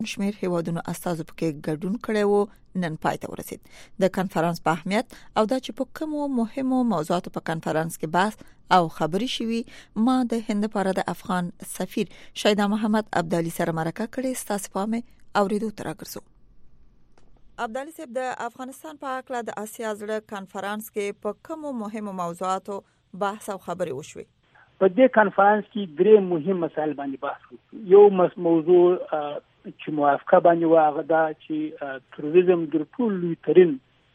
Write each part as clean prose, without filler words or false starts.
شمیر هیوادونو استازو پکې ګډون کړي وو نن پای ته ورسید. د کانفرنس په اهمیت او دا چې په کومو مهمو موضوعاتو په کانفرنس کې بحث او خبري شوي، ما د هند لپاره د افغان سفیر شیدا محمد عبدالي سره مرکه کړې. ستاسو په مې اوریدو تر راګرځو. عبدالي صاحب، د افغانستان په اړه د آسیا زړه کانفرنس کې په کومو مهمو موضوعاتو بحث او خبري وشوي؟ په دې کانفرنس کې درې مهم مسایل باندې بحث وشو. یو موضوع چې موافقه باندې واغه دا چې تروریزم د ټول لوی ترين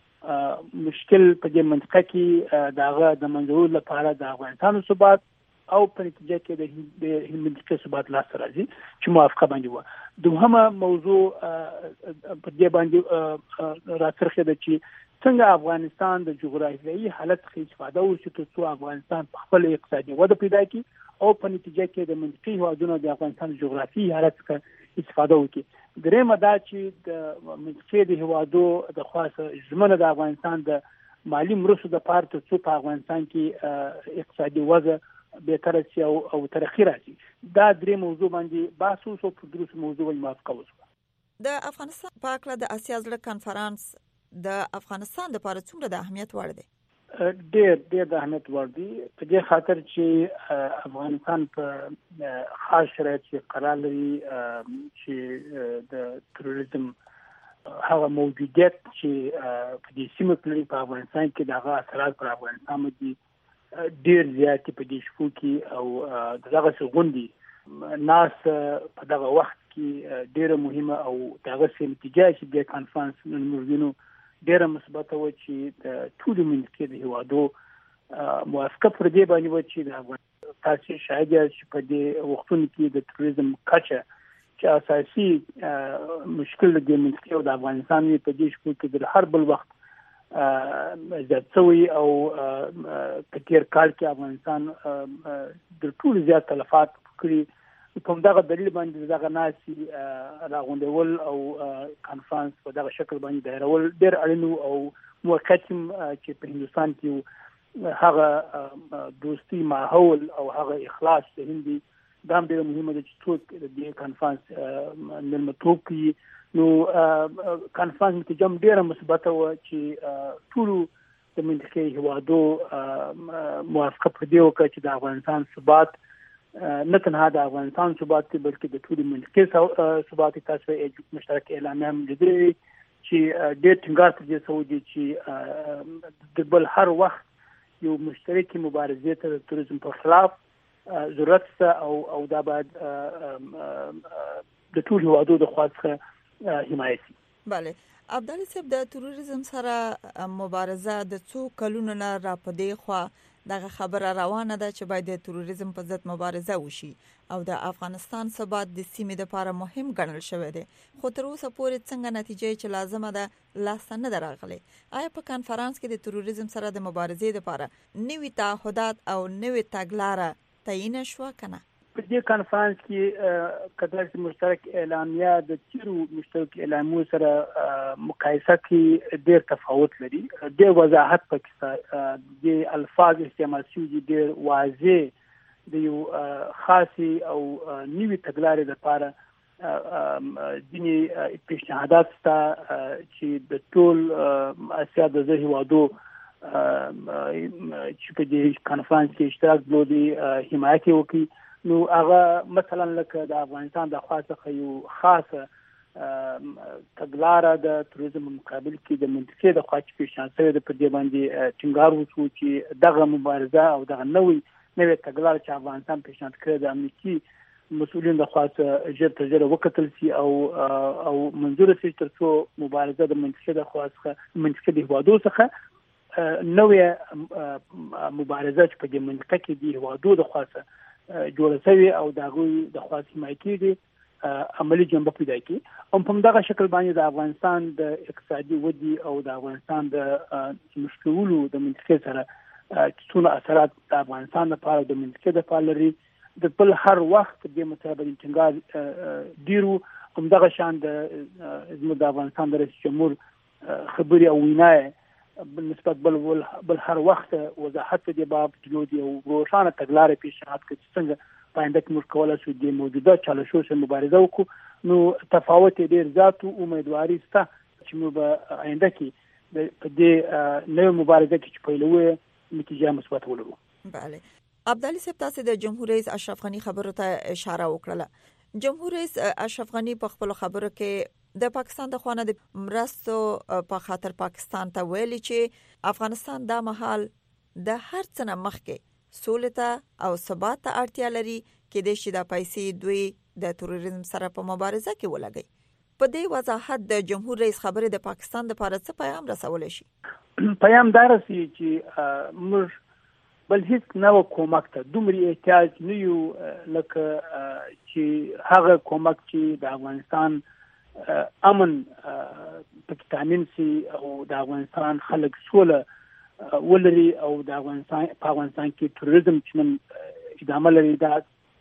مشکل په دې منطقه کې داغه د منځورو لپاره د افغانستان ثبات او په نتیجه کې د منطقه ثبات لاسته راځي چې موافقه باندې و. دوهمه موضوع په دې باندې راڅرخه ده چې څنګه افغانستان د جغرافیایي حالت څخه استفاده وکړي ترڅو افغانستان په خپل اقتصادي وده پیدا کړي او په نتیجه کې د منطقي هیوادونو د افغانستان جغرافیایي حالت څخه استفاده وکړي. درېمه دا چې د منطقې د هیوادو د خاصه ژمنه د افغانستان د مالی مرستو د پاره ترڅو په افغانستان کې اقتصادي وضع بهتر شي او ترقی راشي. دا درې موضوع باندې بحث وشو. په دروس موضوع موافقه وشوه. د افغانستان په اړه د آسیا زړه کانفرنس د افغانستان لپاره څومره د اهمیت وړ دی؟ ډېر د اهمیت وړ دی په دې خاطر چې افغانستان په خاص شرایط کې قرار لري چې د تروریزم هغه موجودیت چې په دې سیمه کې په افغانستان کې دغه اثرات پر افغانستان باندې ډېر زیات په دې شپو کې او دغه څنګه ناس په دغه وخت کې ډېر مهمه او دغه سم نتیجه چې د کانفرنس نمرینو ډېر مثبت و چې د ټول منځکې د هیوادو موافقه پر دې باندې و چې د تاسو شاهد چې په دې وختونو کې د تروریزم کچه چې اساسي مشکل د منځکې او د افغانستان په دې شپو کې د هر بل وخت زیات شوی او په تیر کال کې افغانستان د ټول زیات تلفات کړی. په دغه دلیل باندې دغه ناسي راغونډول او کانفرنس په دغه شکل باندې دایرول ډېر اړین او موقت چې په هندستان کې هغه دوستي ماحول او هغه اخلاص د هندي دا ډېر مهمه ده چې څوک د دې کانفرنس ملمتوب کوي. نو کانفرنس نتیجه ډېر مثبت و چې ټول د منطقې هیوادو موافقه پر دې وکړه چې د افغانستان ثبات نه تنها د افغانستان ثبات بلکې د ټول منطقې ثبات. تاسو مشترک اعلامیه هم لیدلې چې ډېر ټینګار ترې سعودي چې د بل هر وخت یو مشترک مبارزې ته د تروریزم په خلاف ضرورت او دا باید د ټول هیوادو د خواڅ حمایت شي. بله عبدالي صاحب، د تروریزم سره مبارزه د څو کلونو نه را پدې خو دغه خبره روانه ده چې باید د تروریزم په ضد مبارزه وشي او د افغانستان ثبات د سیمې لپاره مهم ګڼل شوی دی، خو تر اوسه پورې څنګه نتیجه چې لازمه ده لاسته نه راغلي. آیا په کانفرنس کې د تروریزم سره د مبارزې لپاره نوي تعهدات او نوي تګلاره تعیین شو کنه؟ په دې کانفرنس کې کله مشترک اعلامیه د تیرو مشترک اعلامیو سره مقایسه کې ډېر تفاوت لري. ډېر وضاحت پکې د الفاظ استعمال شوي ډېر واضح د یو خاصي او نوي تګلارې لپاره ځینې پیشنهادات شته چې د ټول آسیا د هیوادو چې په دې کانفرنس کې اشتراک درلودي حمایت وکړي. نو هغه مثلا لکه د افغانستان د خاصه یو خاصه تګلاره د تروریزم مقابل کې د منطقې د خاص پیشنهاد د په دې باندې ټینګار وشو چې دغه مبارزه او دغه نوې تګلاره چې افغانستان پیشنهاد کړې د امنیتي مسؤلین د خاصه ژر تر ژره وکتل شي او منظور شي ترڅو مبارزه د منطقې د خاصه منطقې د هیوادو څخه نوې مبارزه چې په دې منطقه کې د هیوادو د خاصه جوړ شوی او دغه د خاص حمایتي دي عملی جنبه پیدا کی. هم په دغه شکل باندې د افغانستان د اقتصادي ودی او د افغانستان د مشکلو د منطقې سره څونه اثرات د افغانستان لپاره د منطقې د پالري د بل هر وخت د مطابق څنګه ډیرو هم دغه شان د افغانستان د رئیس جمهور خبري او وینای بالنسبه بل هر وخت وضاحت دی باب جوړي او روښانه تګلارې پیشنهاد کوي څنګه پاینده کې موږ کولای شو د موجوده چالشونو سره مبارزه وکړو نو تفاوت ډیر زیات او امیدواري سته چې موږ به آینده کې په دې نوې مبارزه کې چې پیلوي نتیجه مثبت ولرو. بله. عبدالعلی صاحب تاسو د جمهور رئیس اشرف غنی خبرو ته اشاره وکړه. جمهور رئیس اشرف غنی په خپل خبرو کې د پاکستان د خوانه د مرستو په خاطر پاکستان ته ویلي چې افغانستان د مهال د هر څه نه مخکې سولې ته او ثبات ته اړتیا لري کې د شي د پیسې دوی د تروریزم سره په مبارزه کې ولګي. په دې وضاحت د جمهور رئیس خبرې د پاکستان د لپاره څه پیغام رسول شي؟ پیغام دا رسي چې موږ بل هیڅ نو کومک ته دومره احتیاج نه یو لکه چې هغه کومک چې د افغانستان امن پکې تامین سي او د افغانستان خلک سوله ولري او د افغانستان کې تروریزم چې نن ادامه لري دا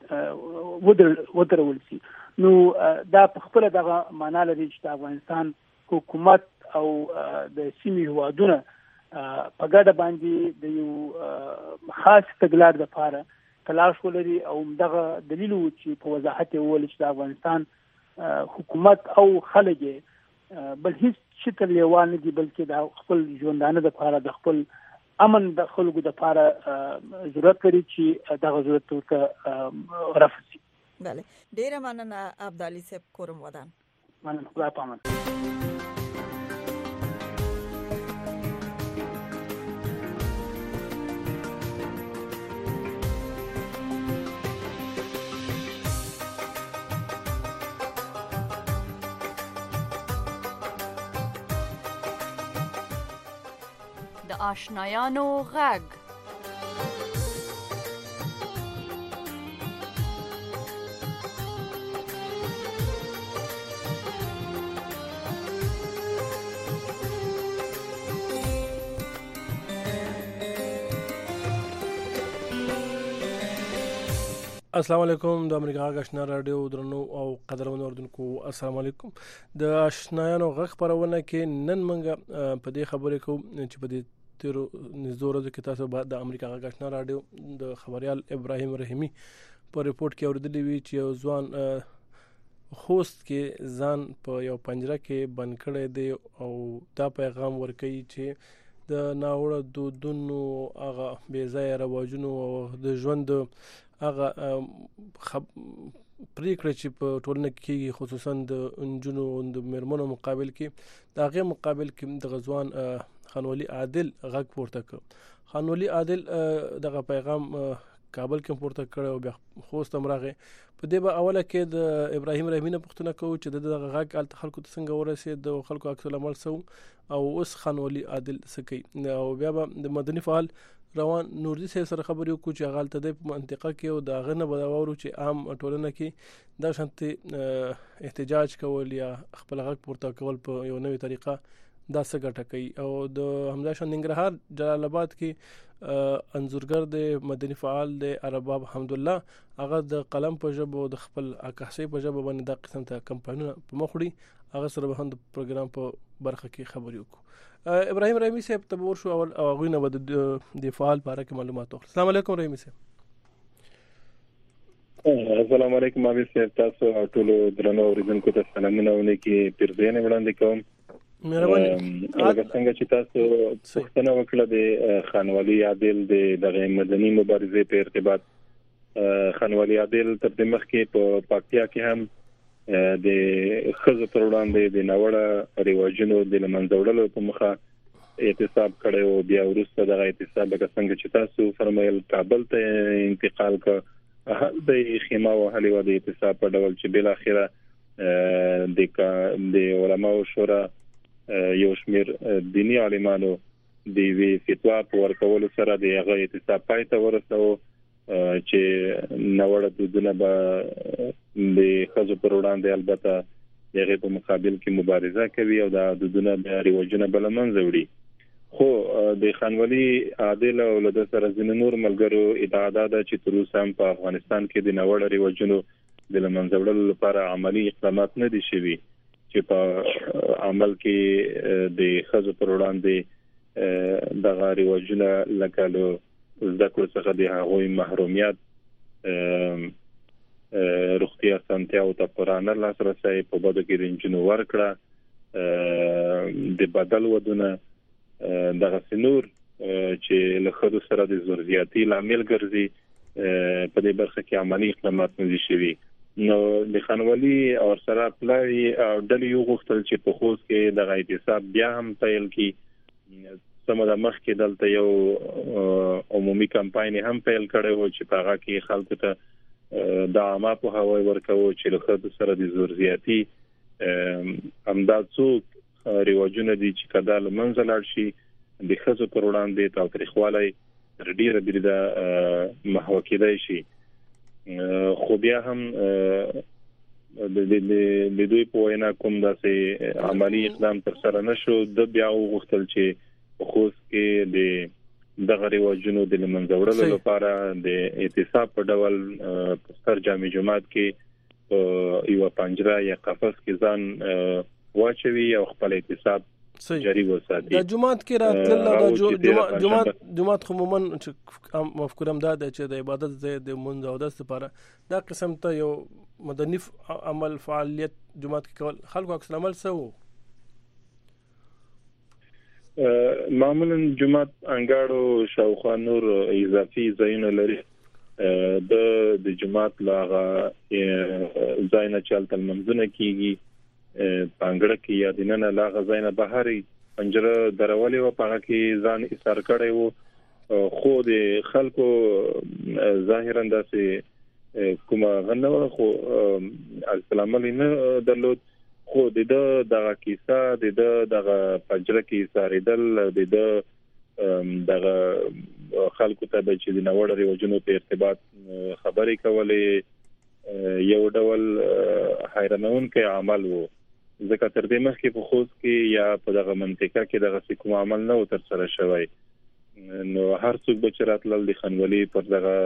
ودرول سي. نو دا په خپل دغه معنا لري چې د افغانستان حکومت او د سیمې هوادونه په ګډه باندې د یو خاص تګلار لپاره تلاش ولري او دغه دلیل و چې په وضاحت ویل چې د افغانستان حکومت او خلک بل هیڅ شي ته لیوان دي بلکې د خپل ژوندانه لپاره د خپل امن د خلکو لپاره ضرورت لري چې دغه ضرورت ته رفع شي. بله. ډیره مننه عبدالعلی صاحب کورم ودان. مننه. خدای پامان. د آشنایانو غږ. السلام علیکم. د امریکا غږ آشنا رادیو درنو او قدرمنو اوردونکو السلام علیکم. د آشنایانو غږ خبرونه کې نن موږ په دې خبرې کوم چې په دې تیرو نږدې ورځو کې تاسو بعد د امریکا غږ آشنا رادیو د خبريال ابراهیم رحیمی په ریپورت کې اوریدلی وی چې یو ځوان خوست کې ځان په یو پنجره کې بند کړی دی او دا پیغام ورکوي چې د ناوړه دودونو هغه بې ځایه رواجونو او د ژوند هغه پریکړه چې په ټولنه کې خصوصا د انجونو او د مرمنو مقابل کې د هغه مقابل کې د غزوان خانولی عادل غږ پورته کړ. خانولی عادل دغه پیغام کابل کې پورته کړ او بیا خوست امراغه په دې به اوله کې د ابراهیم رحیمی نه پوښتنه کوي چې دغه غږ خلکو ته څنګه ورسید او خلکو عکس العمل سو او اوس خانولی عادل سکی او بیا به د مدني فعال روان نوردی صاحب سره خبرې وکړو چې هغه ته د منطقه کې او د غنه بداورو چې عام ټولنه کې د شانتي احتجاج کول یا خپل غږ پورته کول په یو نوې طریقه دا څه ګټه کوي. او د همدا شان ننګرهار جلال آباد کې انځورګر د مدني فعال د ارباب حمدالله هغه د قلم په ژبه او د خپل عکاسي په ژبه باندې د قسم ته کمپاینونه په مخړي هغه سره به هم د پروګرام په برخه کې خبرې وکړو. ابراهیم رحیمی صاحب ته ورشو اول او غوینه بده د فعال باره کې معلومات واخلو. السلام علیکم رحیمی صاحب. السلام علیکم امیر صاحب. تاسو ټول درنو اوریدونکو ته سلامونه ونکي پیرزینه وړاندې کوم. مهرباني. هغه څنګه چې تاسو پوښتنه وکړه د خانوالي عادل د مدني مبارزې په ارتباط خانوالي عادل تر دې مخکې په پاکستان کې هم د خزو پر وړاندې د ناوړه رواجونو د لمنځوړلو په مخه احتساب کړي او بیا ورسته دغه احتساب څنګه چې تاسو فرمایل کابل ته انتقال کړ د خیمه او هلي و د احتساب په ډول چې بل اخره د علماء شورا یو شمیر دینی عالمانو د وی فتوا په ورکول سره د هغه احتساب پای ته ورسو چې نوړه دودونه به د خزو پر وړاندې البته دغه په مقابل کې مبارزه کوي او د دودونه د ریواجونه بل منځ وړي. خو د خانوالي عادل او له سره ځین نور ملګرو ادعا ده چې تر اوسه هم په افغانستان کې د نوړه ریواجونو د منځ وړلو لپاره عملی اقدامات نه دي شوي چې په عمل کې د خزو پر وړاندې دغه ریواجونه لکه زده کړو څخه د هغوی محرومیت روغتیا سنتیا او ته پرانه لاسرسي په بده کې د انجنونو ورکړه د بدل ودونه دغه سنور چې له خدو سره د زورزياتي لامل ګرځي په دې برخه کې عملی اقدامات نه شوي نو د خانوالي او سره پلای او ډلې یو غوښتل چې په خوست کې د احتساب بیا هم پیل کی سمه د مخ کې دلته یو عمومي کمپاین هم پیل کړی و چې په هغه کې خلکو ته د عامه په هوای ورکو چې له خدو سره د زورزياتي امداد څوک ریواجونه دي چې کدا لمنځه لاړ شي د خزو پر وړاندې تاریخوالي ډیره بریده محو کېدای شي خو بیا هم د دوی په وینا کوم داسې عملی اقدام تر سره نشو د بیا وغوښتل چې خو کې د دغه ریواجونو د لمنځه وړلو لپاره د احتساب په ډول ستر جامع جماعت کې یو پنجره یا قفس کې ځان واچوي او خپل احتساب جاری وساتي د جماعت کې راتلل د جماعت عموما مفکورم دا چې د عبادت ځای د منځ او د لپاره دا قسم ته یو مدني عمل فعالیت جماعت کې کول خلکو عکس العمل سو معمولا جماعت انګاړو شاوخوا نور اضافي ځایونه لري د جماعت لاغه ځایونه چلتل منځونه کیږي پنګړه کې یا دینه لاغه ځایونه بهاري پنجره درولې و په کې ځان ایثار کړي وو خو د خلکو ظاهرا داسې کومه غنه خو السلام علیکم درلود خو دغه کیسه دغه پنجره کې ایثاردل دغه خلکو ته چې د نوړ ریواجونو په ارتباط خبرې کولې یو ډول حیرانونکي عمل وو ځکه تر دې مخکې په خوست کې یا په دغه منطقه کې دغه کوم عمل نه تر سره شوی نو هر څوک به چراتل د خنولي پر دغه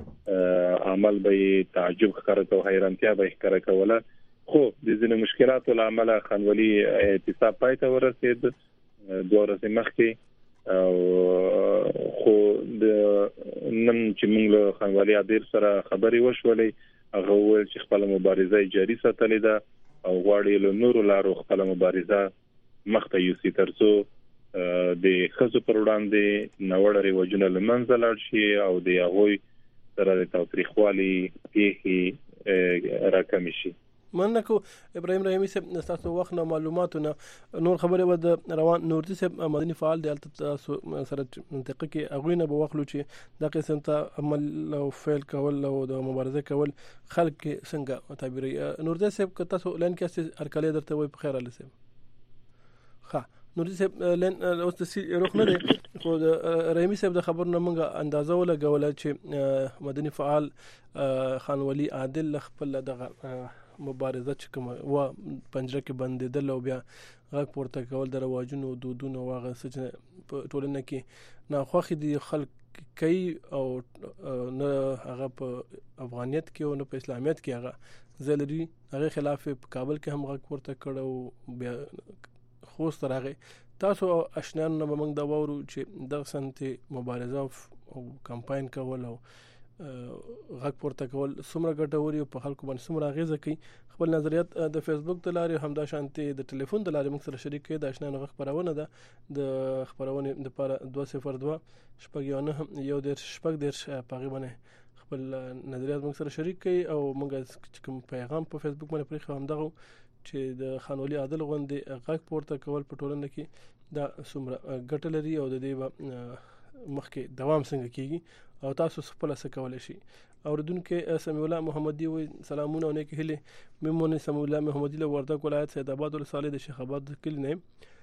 عمل به تعجب ښکاره او حیرانتیا به ښکاره کوله خو د ځینې مشکلاتو له امله خنولي احتساب پای ته ورسید دوه ورځې مخکې او خو د نن چې موږ له خنولي عادل سره خبرې وشولې هغه ویل چې خپل مبارزه جاري ساتلې ده او غواړي له نورو لارو خپل مبارزه مخته یوسي ترڅو د خزو پر وړاندې نوړ ریواجونه لمنځه لاړ شي او د هغوی سره د تاریخوالي پیښې راکم شي منکو ابراهیم رحیمی صاحب تاسو وخت نو معلوماتونه نور خبره ود روان نورزي صاحب مدني فعال دی تاسو سره منطقه کې اغوینه به وخلو چې د قسم ته عمل او فعل کول او د مبارزه کول خلک څنګه تعبیري نورزي صاحب که تاسو لن کې ارکلې درته وي په خیر الله صاحب ها نورزي صاحب لن اوس د روخ نه دی خو رحیمی صاحب د خبرونه موږ اندازه ولګول چې مدني فعال خانوالي عادل خپل دغه مبارزه چې کوم و پنجره کې بندیدل او بیا غږ پورته کول د رواجونو دودونو واغه سچ په ټولنه کې ناخوخي دي خلک کوي او نه هغه په افغانیت کې او نه په اسلامیت کې هغه زلري هغه خلاف په کابل کې هم غږ پورته کړو بیا خوست راغی تاسو آشنان نه موږ دا وورو چې د سنتي مبارزه او کمپاین کول او غږ پورته کول څومره ګټوري په خلکو باندې څومره اغیزه کوي خپل نظریات د فیسبوک د لارې هم دا شانتي د ټلیفون د لارې موږ سره شریک کړئ د آشنا غږ خبرونه ده د خبرونه د لپاره 202 شپږ یو نه یو د شپږ د پاغي باندې خپل نظریات موږ سره شریک کړئ او موږ کوم پیغام په فیسبوک باندې پرې خو هم دغه چې د خانولي عادل غوندې غږ پورته کول په ټولنه کې دا څومره ګټه لري او د دې مخکې دوام څنګه کیږي او تاسو خپل څه کولای شي اوردونکو سمیع الله محمدي وي سلامونه او نیک هیله ممنون سمیع الله محمدي له وردګ ولایت سید آباد ولسوالۍ د شیخ آباد کلی نه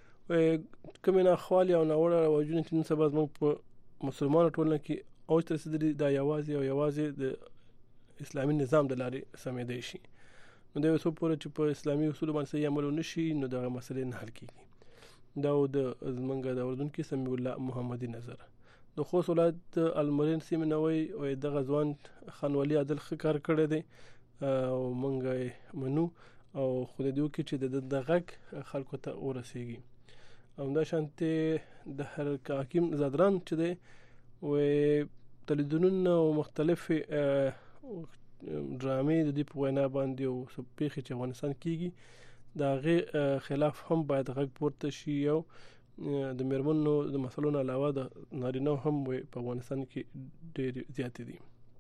کومه خالي او ناوړه واجونه چې سبا موږ په مسلمان ټولنه کې او تر څه د یوازې د اسلامي نظام د لارې سمېدای شي نو دا وسو پوره چې په اسلامي اصول باندې عمل نشي نو دا مسلې نه حل کیږي دا د منګه د اوردونکو سمیع الله محمدي نظر د خوست ولایت المرین سیمه نوې او د غزوان خانوالي عادل کار کړی دی او مونږ منو او خو دې وکړي چې د غږ خلکو ته ورسیږي او دا شانته د هر حکیم زادران چې دی او تلیدونونه مختلف ډرامې د دې په وینا باندې او سپېخي چې افغانستان کیږي دا غي خلاف هم باید غږ پورته شي او د میرمنو د مسلونو علاوه د نارینه هم په افغانستان کې ډېر زیات دي.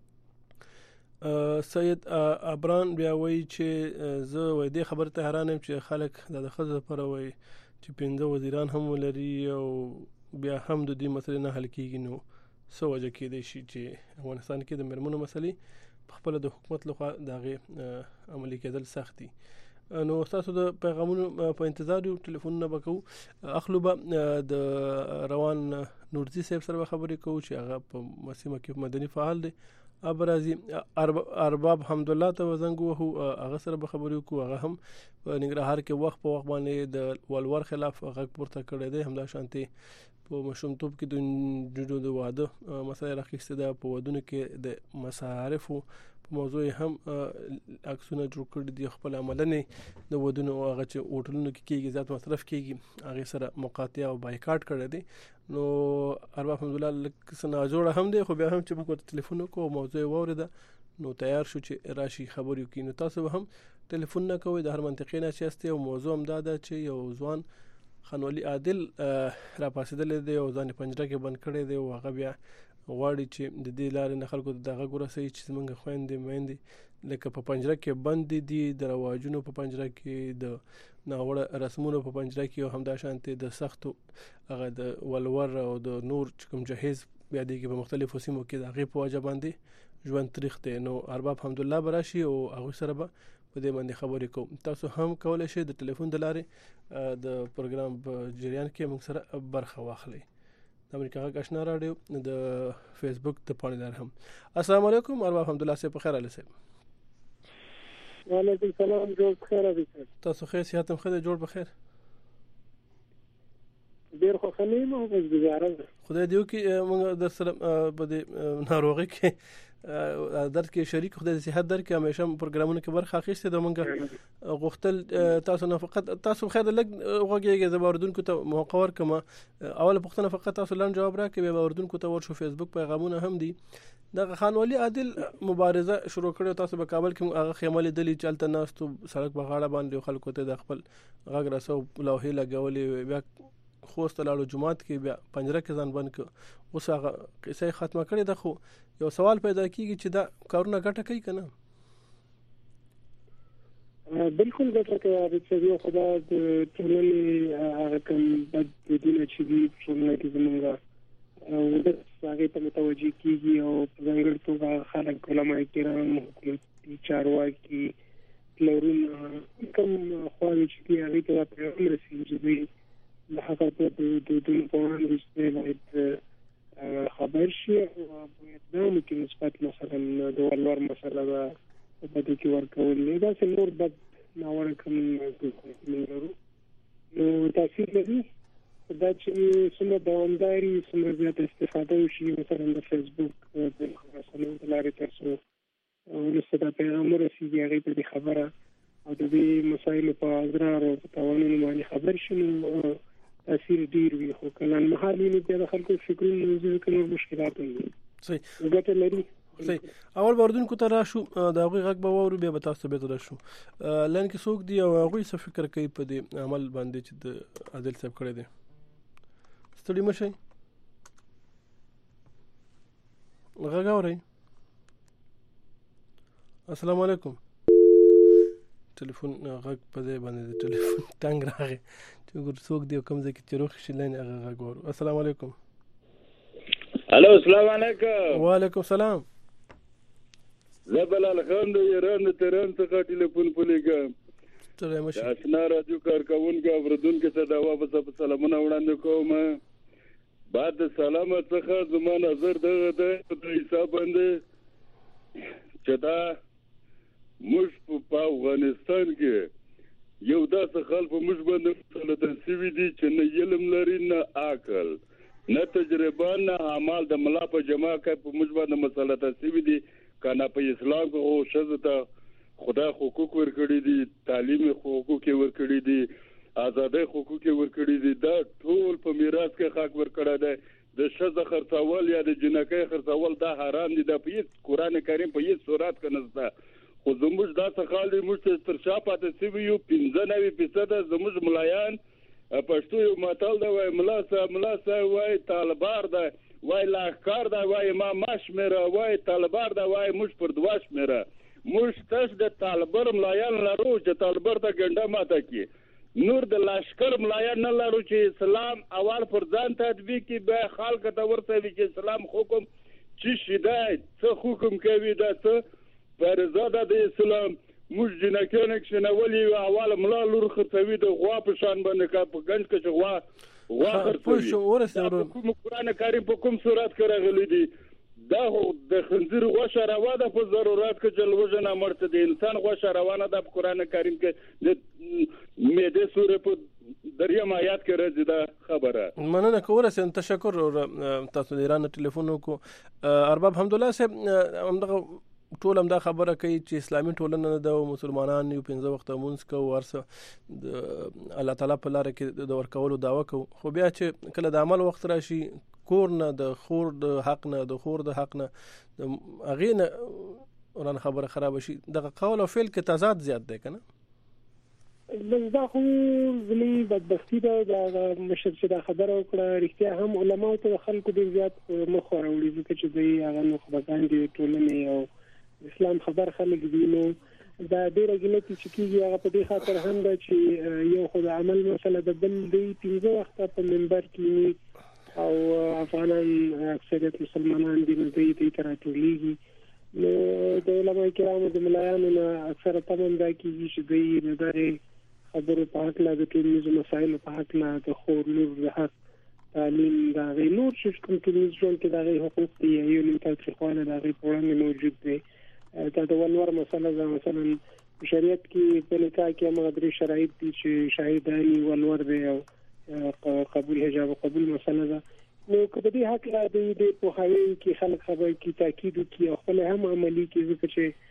سید ابران بیا وایي چې زه وای دې خبر ته حیران یم چې خلک د ښځو لپاره وایي چې 15 وزیران هم ولري او بیا هم د دې مسلې نه حل کیږي. نو څه وجه کېدای شي چې افغانستان کې د میرمنو مسلې په خپل د حکومت لخوا دغه عملي کېدل سخت دي؟ نو تاسو د پیغامونو په انتظار یو، ټلیفونونه به کوو. اخلو به د روان نورزي صاحب سره خبرې کوو چې هغه په مسیمه کې مدني فعال دی. ابرازي ارباب حمدالله ته زنګ وهو، هغه سره به خبرې وکړو. هغه هم په ننګرهار کې وخت په وخت باندې د ولور خلاف غږ پورته کړی دی. همدا شانتي په مشرومتوب کې د جوړو د واده مسایل راخیسته ده. په ودونو کې د مصارفو په موضوع هم عکسونه جوړ کړي دي. خپل عملنه د ودونو هغه چې هوټلونو کې کېږي زیات مصرف کېږي هغه سره مقاطعه او بایکاټ کړی دي. نو ارباب الحمدلله لکسنا جوړه هم دی، خو بیا هم چې موږ ټلیفون کوو موضوع وورده نو تیار شو چې راشي خبرې کوي. نو تاسو هم ټلیفون نه کوئ د هر منطقې نه چسته او موضوع هم دا ده چې یو ځوان خانولی عادل را پاسېدل دی او ځان پنجره کې بند کړی دی او هغه بیا غواړي چې د دې لارې نه خلکو دغه ګورسي چې موږ خويندې مېندې لکه په پنجره کې بند دي، د رواجونو په پنجره کې، د ناوړه رسمونو په پنجره کې، او همدا شانتي د سختو هغه د ولور او د نور کوم جهیز بیا دغه په مختلفو سیمو کې دغه په وجه باندې ژوند تاریخ ته. نو ارباب حمدالله براشي او هغه سره به په دې باندې خبرې کوم. تاسو هم کولای شئ د ټلیفون د لارې د پروګرام په جریان کې موږ سره برخه واخلئ. د امریکا غږ آشنا رادیو د فیسبوک ته پاڼې لرم. السلام علیکم ارباب حمدالله صاحب، په خیر علي صاحب. وعلیکم السلام، جوړ بخیر علي صاحب. تاسو خیر صحت هم خیر، جوړ بخیر. ډیر خو خلیم او گزاره خدای دیو کې موږ در سره په دې ناروغي کې درد کې شریک خدای صحت در کې همیشه پروګرامونو کې برخه اخیسته د موږ غوښتل تاسو نه فقط تاسو خیر لګ وګورئ زبردونکو ته موقور کما اوله پښتنه فقط تاسو لاندې جواب راکړئ. به وردونکو ته ورشو فیسبوک پیغامونه هم دي. د خانولی عادل مبارزه شروع کړو، تاسو په کابل کې هغه خیمه لیدلې چلته ناستو سړک بغاړه باندې خلکو ته د خپل غږ رسو لوحې لګولې، بیا خوست لاړو جمعات کې بیا پنجره کې ځان بند ک. اوس هغه قصه ختمه کړې ده، خو یو سوال پیدا کیږي چې دا کارونه ګټه کوي کنه؟ بالکل ګټه کوي چې یو خدای د ټولنې هغه کوم بد دینه چې دی ټولنه کې زمونږه او د هغه ته متوجي کیږي او په ځانګړي توګه خلک علماء کرام حکومتي چارواکي لورون کوم خواږه چې هغه ته پیغام رسیږي د حقیقت په دې په وړاندې چې باید خبر شي او اقدام کې مثبت مثلا د ولور مسله په دې کې ورکول نه دا څه نور بد ناوړه کوم نو تاثیر لري دا چې څومره دوامداري څومره زیات استفاده وشي مثلا د فیسبوک د مثلا د لارې تاسو ولسته د پیغام رسیدي هغه په خبره او د دې مسایلو په اضرار او توانونو باندې خبر شنو تاثیر ډیر وي. خو کله محلي نه د خلکو فکرونو ځکه نور مشکلات دي. صحیح ګټه لري. صحیح. اول وردون کو تر شو دا غوي غږ به وورو بیا به تاسو به تر شو لن کې څوک دی او غوي څه فکر کوي په دې عمل باندې چې د عادل صاحب کړی دی. ستړي مشه غږ اورئ. السلام علیکم. ټلیفون غږ په دې باندې د ټلیفون ټنګ راغی چې ګور څوک دی کوم ځای کې چروخ شلین هغه غږ ورو. السلام علیکم. الو السلام علیکم. وعلیکم السلام. زبل الحمد ایران تهران څخه ټلیفون پلیګم. ستړي مشه. اسنا راجو کارکونکو اوردونکو ته دا واپس سلامونه وړاندې کوم. بعد سلام څخه زما نظر دغه د حساب باندې چې دا موږ په افغانستان کې یو داسې خلک موږ باندې مسلط شوي دي چې نه علم لري نه عقل نه تجربه نه عمل د ملا په جماع کې په موږ باندې مسلط شوي دي. کنه په اسلام کې او شذ ته خدا حقوق ورکړي دي، تعلیم حقوق ورکړي دي، آزادۍ حقوق ورکړي دي، دا ټول په میراث کې حق ورکړی دی. د شذ خرڅول یا د جنکۍ خرڅول دا حرام دي. دا په قرآن کریم په هیڅ صورت کې نشته. خو زموږ دا څه حال دی، موږ تر شا پاتې شوي یو 95% زموږ ملایان پښتو یو متل دی، وایي ملا صاحب وایي طالبار دی، وایي لاښکار دی، وایي ما شمېره، وایي طالبار دی، وایي موږ پر 2 شمېره. موږ تاسو د طالبر ملایان لرو چې طالبر ته ګنډه ماته کړي، نور د لښکر ملایان نه لرو چې اسلام اول پر ځان تطبیق کړي، بیا خلکو ته ورسوي چې اسلام حکم څه شي دی، څه حکم کوي، دا څه فرضه ده د اسلام. موږ جنکۍ نه کښېنولي، اول ملا لور خرڅوي د غوا په شان باندې په ګنج کې چې غوا خرڅوي. کوم قرآن کریم په کوم صورت کې راغلی دی؟ دا د خنزیر غوښه روا ده په ضرورت کې چې لوژه نه مرته د انسان غوښه روانه ده په قرآن کریم کې د میده سوره په دریم آیات کې راځي دا خبره. مننه کوله سم تشکر. تاسو د ایران ټلیفون وکړو. ارباب حمدالله صاحب همدغه ټول هم دا خبره کوي چې اسلامي ټولنه د مسلمانان یو 5 وخت مونږ کوو، ورسه د الله تعالی په لار کې د ورکولو دعوه کوو، خو بیا چې کله د عمل وخت راشي کور نه د خور د حق نه د خور د حق نه هغې نه وران خبره خراب شي. دغه قول او فعل کې تضاد زیات دی که نه؟ دا خو زموږ بدبختي ده. دا مشر چې دا خبره وکړه رښتیا هم علماو ته د خلکو ډېر زیات مخ وراوړي، ځکه چې دوی هغه نخبګان دي ټولنې او اسلام خبر خلک دي. نو دا ډېره ګلتي چې کېږي هغه په دې خاطر هم ده چې یو خو د عمل مسله د بل دوی 5 وخته په منبر کې او افغانان اکثریت مسلمانان دي، نو دوی ته راټولېږي. نو د علماء کرامو د ملایانو نه اکثره تمام دا کېږي چې دوی د دغې خبرو په هکله د ټولنیزو مسایلو په هکله د خور لور د حق تعلیم د هغې نور چې کوم ټولنیز ژوند کې د هغې حقوق دي یا یو نیم تاوتریخوالی د هغې په وړاندې موجود دی. دا د ولور مسله ده. مثلا په شریعت کې په نکاح کې همغه 3 شرایط دي چې شاهداني، ولور دی او قبول حجاب او قبول مسله ده. نو که په دې حق لا د پوهاوي کې خلک خبرې کې تاکید وکړي او خپل هم عملي کړي، ځکه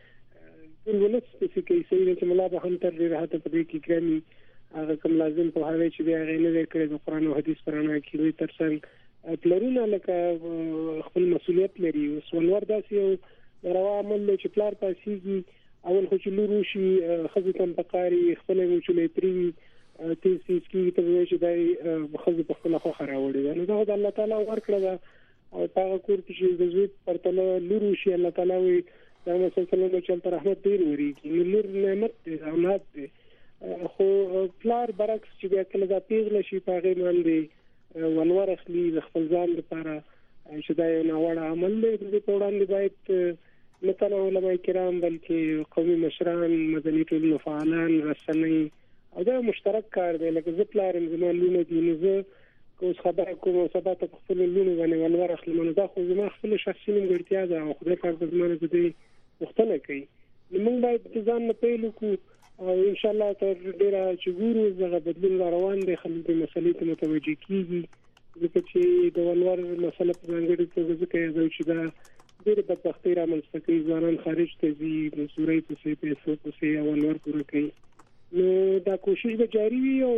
چې ټول ولس څه کوي صحیح چې ملا به هم تر ډېره حده په دې کې ګرامي هغه کوم لازم پوهاوی چې دی هغې نه دی کړی د قرآن او حدیث په رڼا کې دوی تر څنګ پلرونه لکه خپل مسؤلیت لري. اوس ولور داسې یو روا عمل دی چې پلار پاسېږي، اول خو چې لور وشي ښځې ته هم پکار وي خپله یې وچولی ترې وي تیز کېږي ته به وایي چې دا یې ښځې په خپله خوښه راوړې ده. نو دا خو د الله تعالی ورکړه ده او په هغه کور کې چې د زوی پرتله لور وشي الله تعالی وایي د محمد صلی الله علیه وسلم چې هلته رحمت ډېر ورېږي. نو لور نعمت دی، اولاد دی. خو پلار برعکس چې بیا کله دا پیغله شي په هغې باندې ولور اخلي د خپل ځان لپاره چې دا یو ناوړه عمل دی. د دې په وړاندې باید نه تنها علماء کرام بلکې قومي مشران، مدني ټولنو فعالان، رسنۍ او دا مشترک کار دی. لکه زه پلار یم زما لونه دي، نو زه که اوس خبره کوم او سبا ته په خپلو لونو باندې ولور اخلم، نو دا خو زما خپله شخصي نیمګړتیا ده او خدای پاک به زما نه د دې پوښتنه کوي. نو موږ باید د ځان نه پیل وکړو او انشاءالله تر ډېره چې ګورو دغه بدلون را روان دی، خلک دې مسلې ته متوجه کېږي. ځکه چې د ولور مسله په ځانګړې توګه ځکه یادوي چې دا ډېرې بدبختۍ رامنځته کوي. ځوانان خارج ته ځي، مزدورۍ پسې، پیسو پسې او ولور پوره کوي. نو دا کوشش به جاري وي او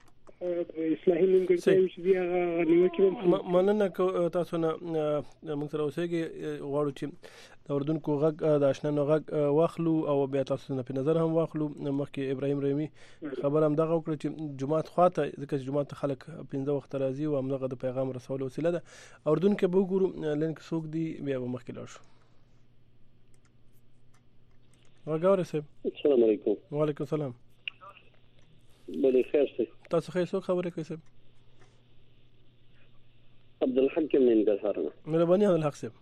اصلاحي نیمګړتیاوې چې دي هغه نیوکې به مننه تاسو نه موږ سره اوسېږئ. غواړو چې د اردونکو غږ د اشنانو غږ واخلو او بیا تاسو نه په نظر هم واخلو. مخکې ابراهیم رحیمي خبر هم دغه وکړه چې جماعت خواته ځکه چې جماعت خلک 15 وخت راځي او همدغه د پیغام رسولو وسیله ده. اردن کې به وګورو لنک څوک دی بیا به مخکې لاړ شو. وګورئ صاحب. السلام علیکم. وعلیکم السلام. بلې خیر سي. تاسو خیر څوک خبرې کوي صاحب؟ عبدالحق من ننګرهار نه. مهرباني عبدالحق صاحب.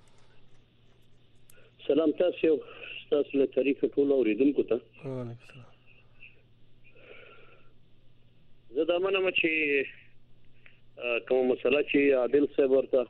سلام تاسو له طریقه ټول اوریدونکو ته. وعلیکم السلام. زه دا منم چې کومه مسله چې عادل صاحب ورته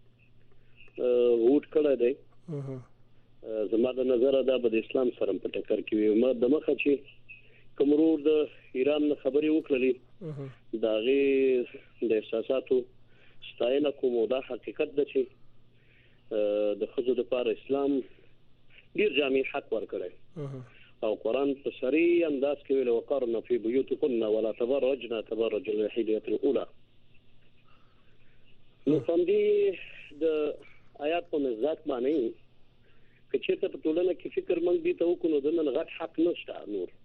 ووټ کړی دی زما د نظر دا به د اسلام سره په ټکر کې وي. ما د مخه چې کوم ورور د ایران خبرې وکړلې د هغې د احساساتو ستاینه کوم او دا حقیقت ده چې د ښځو دپاره اسلام ډېر جامع حق ورکړی او قرآن په صریح انداز کې ویلي وقرن فی بیوتکن ولا تبرجن تبرج الجاهلیة الاولی. نو څنګه د آیات په مزاج باندې چې ته په ټولنه کې فکر مونږ دي ته وکړو د نن غټ حق نشته نور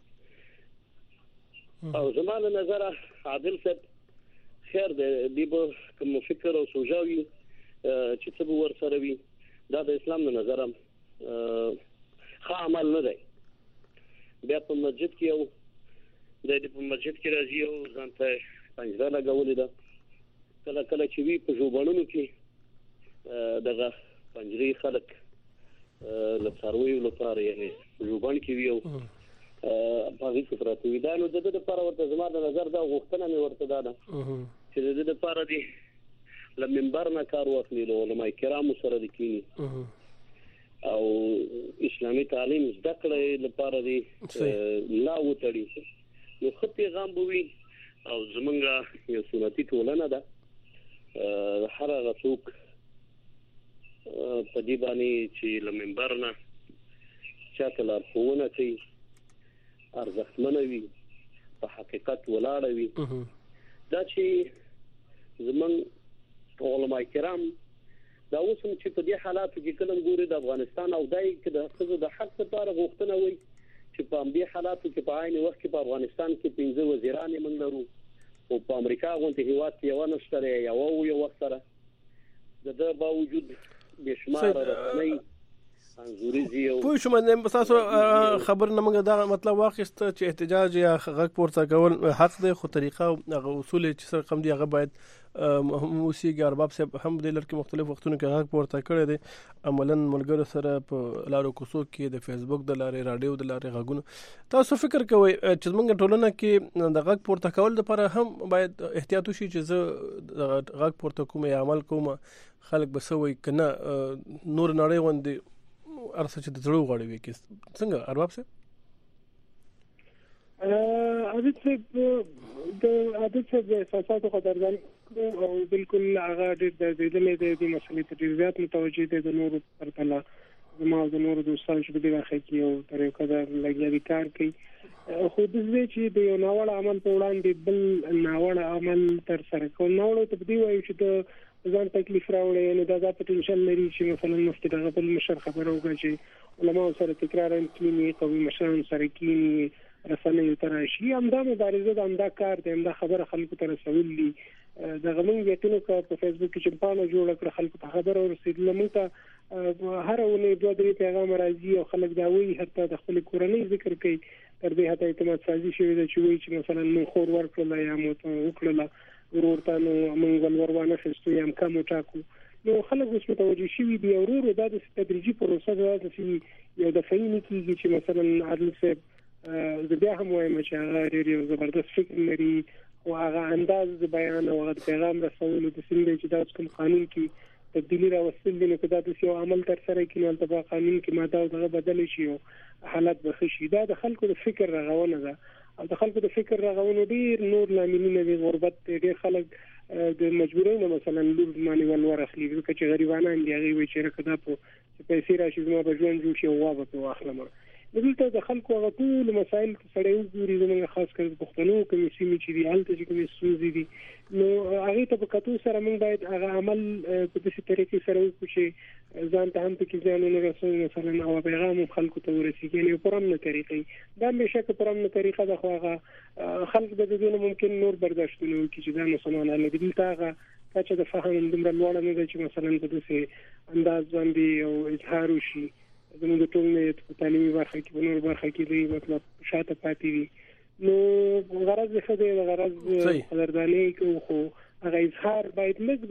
او زمانه نظر عادل صاحب خیر دی به کوم فکر او سوجاوي چې څه ور سره وي دا د اسلام نه نظر ښه عمل نه دی بیا په مسجد کې او د په مسجد کې راځي او ځانته پنځه لګولې ده کله کله چې وی په ژوبانونو کې دغه پنځري خلک لڅاروي لپاره یعنی ژوبان کې وی او په هیڅ پراته وي دا نو د لپاره ورته زما د نظر دا غوښتنه مې ورته ده چې د لپاره دي لمنبر نه کار واخلي له علماء کرامو سره د کینی او اسلامي تعلیم زده کړې لپاره دي لا وتړي نو خو پیغام بوي او زمونږه یو سنتي ټولنه ده هر هغه څوک په دې باندې چې لمنبر نه چاته لارښوونه کوي ارزښتمن وي په حقیقت ولاړ وي دا چې زمون علماء کرام دا اوسم چې په دې حالاتو کې کله ګوري د افغانستان او دای کې د خزو د حق لپاره غوښتنه وي چې په دې حالاتو کې په عین وخت کې په افغانستان کې 15 وزیران موږ لرو او په امریکا غونډه هیواد کې یو نشته یو وخت سره د باوجود بشمار رسمي پوه شو مې تاسو خبر نه موږ دا مطلب واخیست چې احتجاج یا غږ پورته کول حق دی خو طریقه او اصول چې سره کم دی هغه باید موسیقي ارباب صاحب هم د لړ کې مختلف وختونو کې غږ پورته کړی دی عملاً ملګرو سره په لارو کوڅو کې د فیسبوک د لارې رادیو د لارې غږونه تاسو فکر کوئ چې موږ ټولنه کې د غږ پورته کول لپاره هم باید احتیاط وشي چې زه غږ پورته کوم یا عمل کوم خلک بسوي کنه نور نړۍ غوندي ارسه چې د زړه غوړي وي کې څنګه ارباب صاحب عادت صاحب د احساساتو قدردان او بالکل هغه د دې مسلې ته ډیر زیات متوجه دي د نورو پرتله زما د نورو دوستانو چې په دې واقع کې او طریقه دا لګیاري کار کوي خو د دې چې د یو ناوړ عمل په وړاندې بل ناوړ عمل تر سره کوي ناوړ ته دی وایي چې د ځان تکلیف راوړي نو دا پوتنشل لري چې مثلا مفتي دغه بل مشر خبره وکړي چې علماء سره تکرار کوي قومي مشران سره کوي رسنۍ تر شي همدا مبارزه د همدا کار د همدا خبره خلکو ته رسول دي دغه موږ یتنو په فیسبوک کې چې پانه جوړ کړ خلکو ته خبره ورسېدل موږ ته هر ونه دوه درې پیغام راځي او خلک دا وایي حتی د خپل کورنۍ ذکر کوي تر دې حتی اعتماد سازي شوی دی چې وایي چې مثلا موږ خور ورکړل یا مو وکړل ورورته نو موږ ولورونه خستو یم کوم ټاکو نو خلک اوس متوجه شوي دي ورور د تدریجي پروسه ده چې یو د فین کېږي چې مثلا عادل صاحب د بیا هم وایم چې هغه ډېر یو زبردست فکر لري او هغه انداز د بیان او د پیغام رسولو د څنګه چې دا کوم قانون کې تبدیلی راوستل دي نو کدا د یو عمل تر سره کینول د قانون کې ماده دغه بدل شي او حالت به شي دا د خلکو د فکر رغونه ده او د خلکو د فکر رغونه ډیر نور لاملونه دي غربت ډیر خلک د مجبورین مثلا لور مانی ولور اخلي چې غریبانه دي هغه وي چې کدا په پیسې راشي زما په ژوند جوړ شي او واپس واخلم دلته د خلکو هغه ټول مسایل سره یو ګوري زموږ خاص کر پښتنو کمیسیونی چې دی حالت چې کومې سوزي دي نو هغه ته په کتو سره موږ باید هغه عمل په دې طریقې سره وکړو چې ځان ته هم کې ځانونه رسول مثلا او پیغام خلکو ته ورسیږي نو پرمنه طریقې دا مشه پرمنه طریقه د خواغه خلک د دې ممکن نور برداشت نه وکړي چې دا مسلمانانه نه دي دلته چې د فهم دومره لوړ نه دی چې مثلا په دې انداز باندې او اظهار وشي زموږ د ټولنې په تعلیمي برخه کې په نور برخه کې دی مطلب شاته پاتې دي نو غرض څه دی غرض قدرداني کوو خو هغه اظهار باید لږ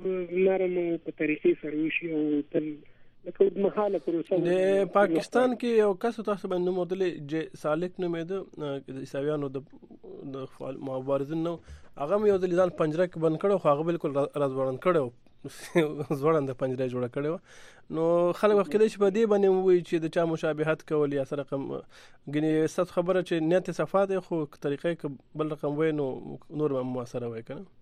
د نرم په طریقې سره وشي او تل لکه د محاله پروسه د پاکستان کې یو کس تاسو باندې مودل چې سالک نومېده د عیسویانو د مبارزین نو هغه یو د ځان پنجره کې بند کړو خو هغه بالکل راځوړن کړو زوړند پنجره جوړه کړو نو خلک وخت کې چې په دې باندې وایي چې د چا مشابهت کول یا سره رقم غني ست خبره چې نیت صفات خو طریقې بل رقم وای نو نور هم موثر وای کنه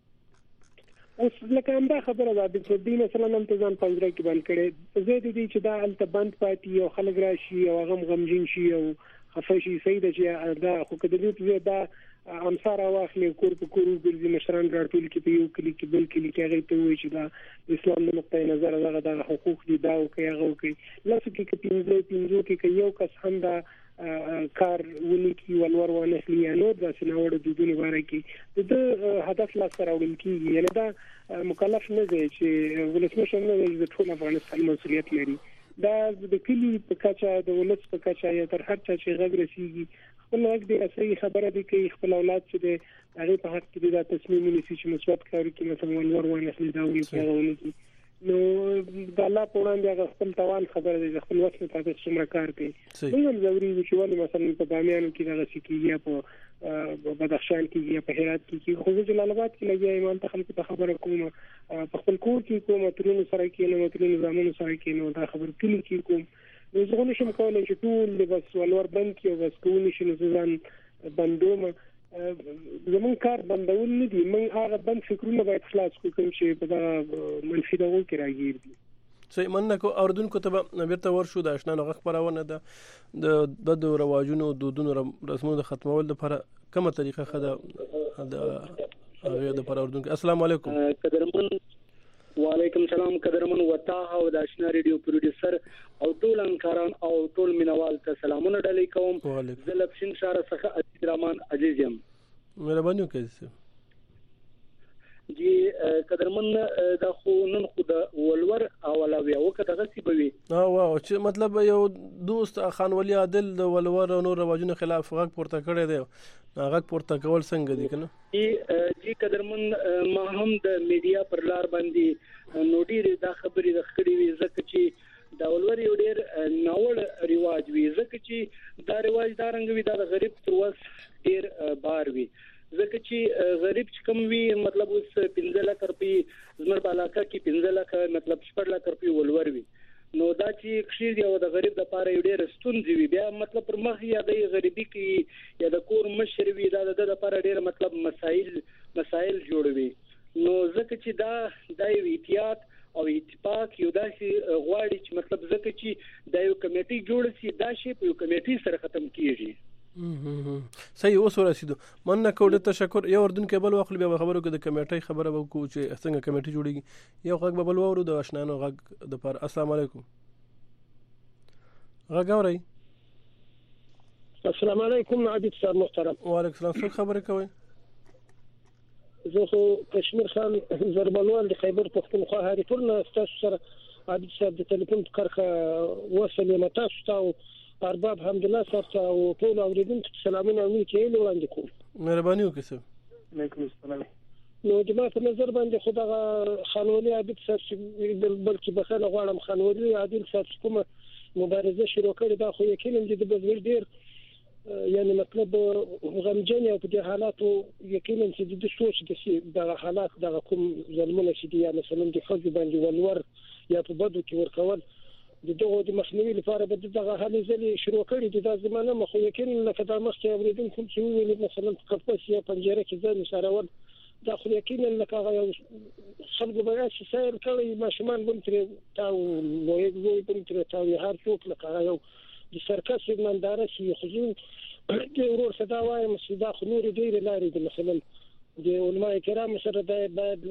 اوس لکه همدا خبره ده د دې مثلا انتظام پنجره کې بند کړي زه دې چې دا الته بند پاتې او خلک راشي او غمجین شي او خفشي سیده چې دا خو کده دې دا امسار واخلي کور په کور ګرځي مشران راټول کې په یو کلی کې بل کلی کې هغه ته وایي چې دا اسلام د نقطه نظر دغه حقوق دي دا او کې هغه کې لکه کې پینځو کې یو کس هم دا کار ونی کې ولور ونه خلی یا نو د سناوړ د دونو باره کې د هدف لا سره وړل کېږي یعنی دا مکلف نه دی چې ولسمشر نه دی د ټول افغانستان مسؤلیت لري دا د کلی په کچا د ولس په کچا یا تر هر چا چې غږ رسیږي خپل وخت دی صحیح خبره دی کې خپل اولاد چې د هغه په حق کې دا تصمیم ونیسي چې مثبت کار وکړي مثلا ولور ونه خلی دا ونی نو د الله په وړاندې هغه خپل توان خبره دی خپل وخت ته تاسو څومره کار کوي موږ هم ضروري چې ولې مثلا په بامیانو کې دغه سکیږي په بدخشان کې په هرات کې خو جلال آباد کې لګي ایمان ته خلکو ته خبره کوم په خپل کور کې کوم ترونو سره کې نو ترونو زمونو سره کې نو دا خبر کلی کې کوم نو زه غواړم چې کولای چې ټول بس ولور بند کې او بس کوم شي نو ځان بندوم زمون کار بندول نه دي من هغه بند فکرونه باید خلاص کوم چې په دا منفي دغه کې راګیر دي صحیح مننه اوردونکو ته بیرته ورشو د آشنا نغه خبرونه د بد رواجونو دودونو رسمونو ختمول لپاره کومه طریقه خده د پر اوردونکو السلام علیکم قدرمن وعلیکم السلام قدرمن وتا او د آشنا ریډیو پروډوسر او ټول انکاران او ټول مینوال ته سلامونه ډالۍ کوم زلب شین شاره څخه عزیز رحمان عزیز یم مهرباني وکړئ جی قدرمن دا خو نن خو د ولور او علاوه وکړه غسی بوي واو چې مطلب یو دوست خان ولی عادل د ولور او نور رواجونو خلاف غږ پورته کړی دی غږ پورته کول څنګه دي کنه جی قدرمن ما هم د میډیا پر لار باندې نوټي دا خبرې راخړې وي ځکه چې دا ولور یو ډیر ناوړ ریواج وي ځکه چې دا ریواج دا رنګ وي دا د غریب تر وس ډیر بار وي ځکه چې غریب چې کوم وي مطلب اوس 15 لک روپۍ زمر علاقه کې 15 لک مطلب 14 لک روپۍ ولور وي نو دا چې کشیر دی او د غریب د لپاره یو ډېر ستونزې وي بیا مطلب پر مخ یا د غریبي کې یا د کور مشر وي دا د لپاره ډېر مطلب مسائل جوړوي نو ځکه چې دا یو احتیاط او اتفاق یو داسې غواړي چې مطلب ځکه چې دا یو کمیټي جوړ شي دا شی په یو کمیټي سره ختم کیږي صحیح اوس ورسېدو مننه کوم ډېر تشکر یو اردوونکی بل واخلو بیا خبرو کې د کمیټې خبره وکړو چې څنګه کمیټې جوړیږي یو غږ بل وورو د آشنانو غږ د پر السلام علیکم غږ اورئ السلام علیکم عبید صاحب محترم وعلیکم السلام څه خبرې کوئ زه خو کشمیر خان زربلوال د خیبر پښتونخوا هاري ټول تاسو سره عبید صاحب د ټلیفون کارخه وصل یم تاسو ته ارباب حمدالله صاحب او ټول اوریدونکو سلامونه او نیکي وړاندې کوم مهرباني وکړئ صاحب وعلیکم السلام نو د ما په نظر باندې خدای خانولي عبید صاحب بلکې بخښنه غواړم خانولي عادل صاحب کومه مبارزه شروع کړې دا خو یقینا د بزګر ډیر یعنی مطلب غمجن او په حالاتو یقینا چې د سوچ د حالات د کوم ظلمونه چې دی مثلا د خځې باندې ولور یا په بدو کې ورکول دغه د مخنیوي لپاره به دغه هلې ځلې شروع کړي د زمانه مخ یقینا لکه د مخکې اوریدونکو چې ویل مثلا کپس یا پنجره کې ځل سارول دا خو یقینا لکه هغه خلکو به شي سیر کړي ماشومان بم تر تاو لوی بم تر تاو هر څوک لکه یو د سرکس منداره شي خو د ورور صدا وایم چې دا خو نور ډیر لاري د مثلا د علماء کرام سره د باید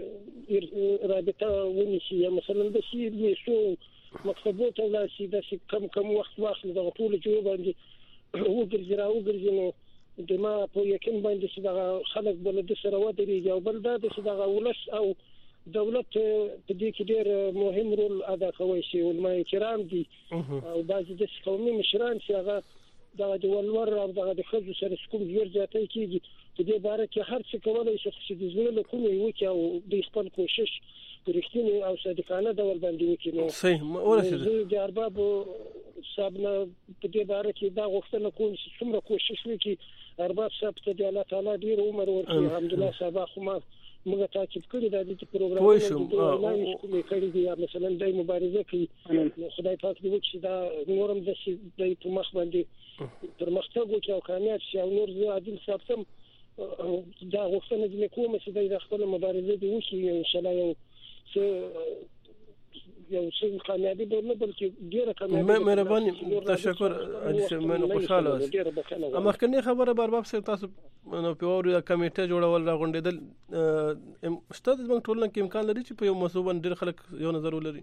رابطه ونیسي مثلا د شي شو مکتبو ته لاسي د کم وخت واخلي د ټول جوړ باندې وګرځي نو د ما په یقین باندې چې د خلک بل د سره ودرېږي او بل دا چې د ولس او دولت په دې کې ډېر مهم رول ادا کوي چې علماء کرام دي او بعضي د قومي مشران چې هغه د ولور او د خځو سره کوم ډېر زیاتې کیږي په دې باره کې هر څه کولای شي چې د ژوند له کومې وکړي او د خپل کوشش پرختنی او صادقانه ډول باندې وکړي نو صحیح ورسېد د ارباب صاحب نه په دې باره کې دا غوښتنه کوم چې څومره کوشش وکړي ارباب صاحب ته د الله تعالی ډیر عمر ورکړي الحمدلله صاحب خو موږ تعقیب کړی د دې پروګرام کومې کړې دي مثلا د مبارزه کې خدای پاک دې وکړي دا نورم د په مخ باندې پرمختګ وکړي او کامیاب شي او نور زه عادل صاحب سم دا غوښتنه دې کوم چې د خپل مبارزه دې وکړي ان شاء الله یو یو څه کامیابی نه بلکې ډیره کامیابی. مهرباني تشکر علي صاحب، من خوشاله اوسم. اما کني خبره برباب صاحب تاسو نو پیور کمیټه جوړول راغونډیدل شته د موږ ټولنه کې امکان لري چې په یو موضوع باندې ډېر خلک یو نظر ولري؟